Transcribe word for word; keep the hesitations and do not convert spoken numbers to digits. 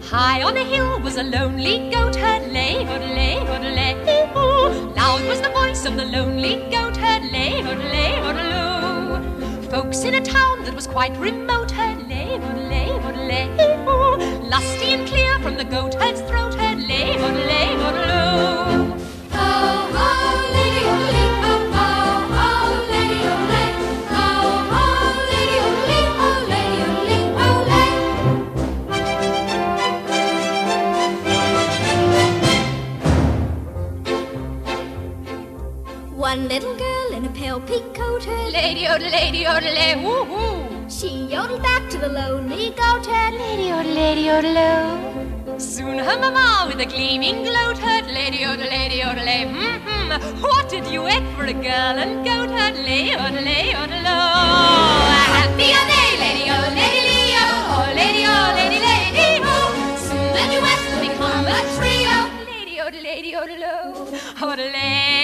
High on a hill was a lonely goat herd, lay, hoodlay, hoodlay, hoo. Loud was the voice of the lonely goat herd, lay, hoodlay, hoodloo. Folks in a town that was quite remote heard, lay, hoodlay, hoodlay, hoo. Lusty and clear from the goat herd's throat heard, lay, hoodlay, hoodloo. Oh, oh, lady, hoodlay, oh, oh, oh, lady, hoodlay, oh, oh, lady, hoodlay, oh, lady, hoodlay, oh, lay. One little girl in a pale pink coat heard, Lady, odel, lady, odel, woo, woo. she yodeled back to the lonely goat herd, Lady, odel, lady, odel. Soon her mamma with a gleaming gloat heard, Lady, odel, lady, odel, mm-hmm. What did you eat for a girl and goat heard, Lady, odel, odel, happy a day, lady, oh, lady, leo, oh, lady, oh, lady, lady, oh. Soon the duets will become a trio, Lady, odel, lady, odel, odel.